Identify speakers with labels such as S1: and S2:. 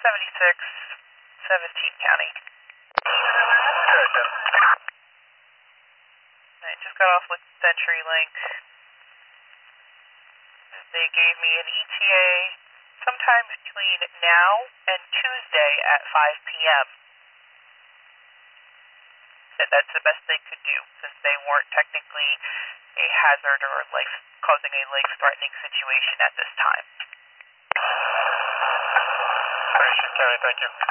S1: 76, 17 County. I just got off with CenturyLink. They gave me an ETA sometime between now and Tuesday at 5 p.m. That's the best they could do, since they weren't technically a hazard or causing a life-threatening situation at this time.
S2: Appreciate it, County. Thank you.